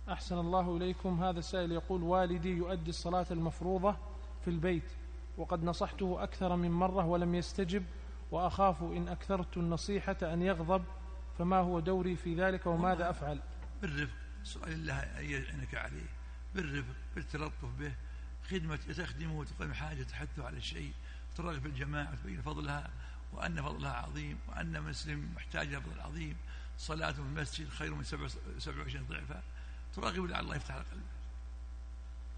أحسن الله إليكم. هذا السائل يقول: والدي يؤدي الصلاة المفروضة في البيت، وقد نصحته أكثر من مرة ولم يستجب، وأخاف إن أكثرت النصيحة أن يغضب، فما هو دوري في ذلك وماذا أفعل؟ بالرفق، سؤال الله أن يعنك عليه، بالرفق، بالتلطف به، خدمة تخدمه وتقدم حاجة، تحثه على الشيء، ترغب في الجماعة وتبين فضلها وأن فضلها عظيم، وأن مسلم محتاج إلى فضل عظيم، صلاته في المسجد خير من 27 ضعفا، تراغب لعل الله يفتح على قلبه.